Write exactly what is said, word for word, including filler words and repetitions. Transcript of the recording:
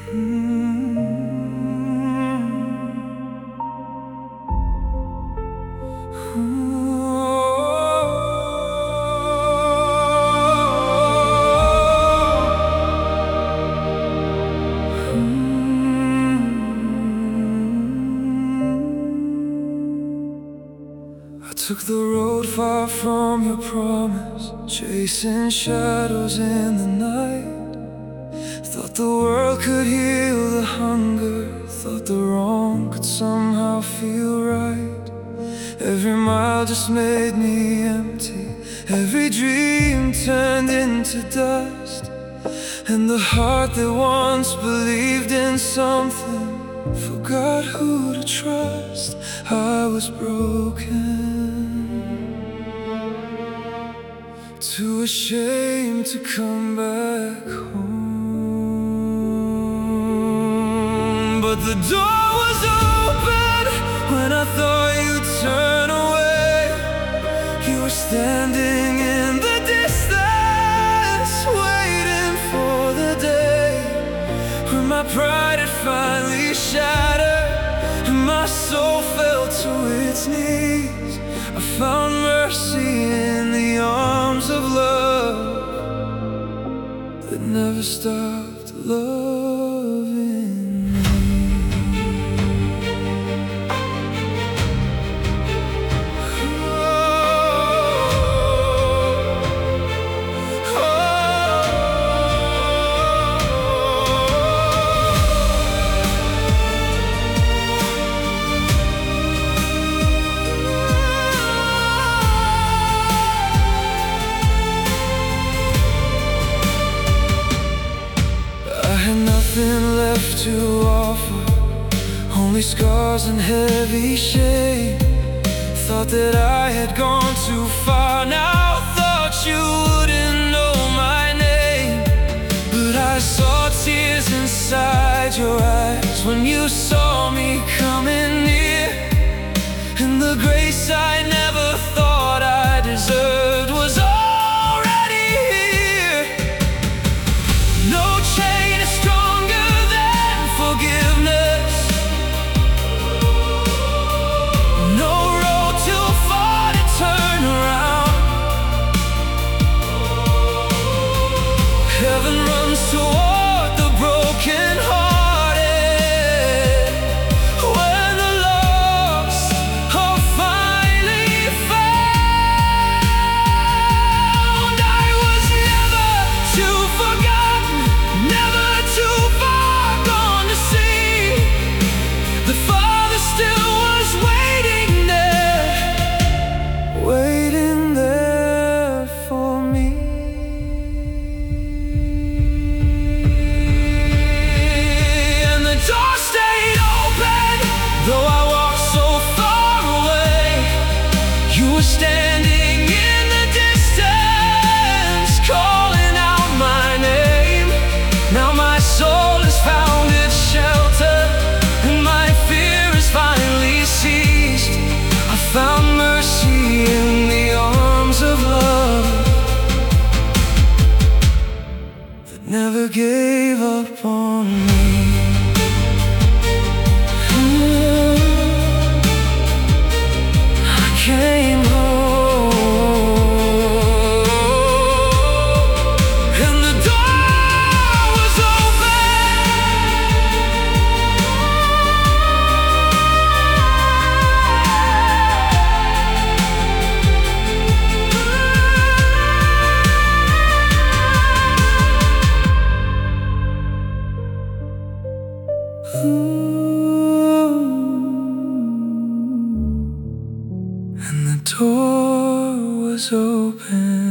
I took the road far from your promise, chasing shadows in the night. Thought the world could heal the hunger, thought the wrong could somehow feel right. Every mile just made me empty, every dream turned into dust. And the heart that once believed in something forgot who to trust. I was broken, too ashamed to come back home. But the door was open when I thought you'd turn away. You were standing in the distance, waiting for the day when my pride had finally shattered and my soul fell to its knees. I found mercy in the arms of love that never stopped loving me. Nothing left to offer, only scars and heavy shame. Thought that I had gone too far, now thought you wouldn't know my name. But I saw tears inside your eyes when you saw me coming near. And the grace I never thought I deserved was already here. No chain is stronger than forgiveness, no road too far to turn around. Heaven runs toward the broken-hearted when the lost are finally found. I was never too forgotten, never too far gone to see the Father still was waiting there, waiting there for me. And the door stayed open, though I walked so far away. You were standing in the distance, calling out my name. Now my soul has found its shelter, and my fear has finally ceased. I found mercy in the arms of love that never gave up on me. I came home, and the door was and the door was open.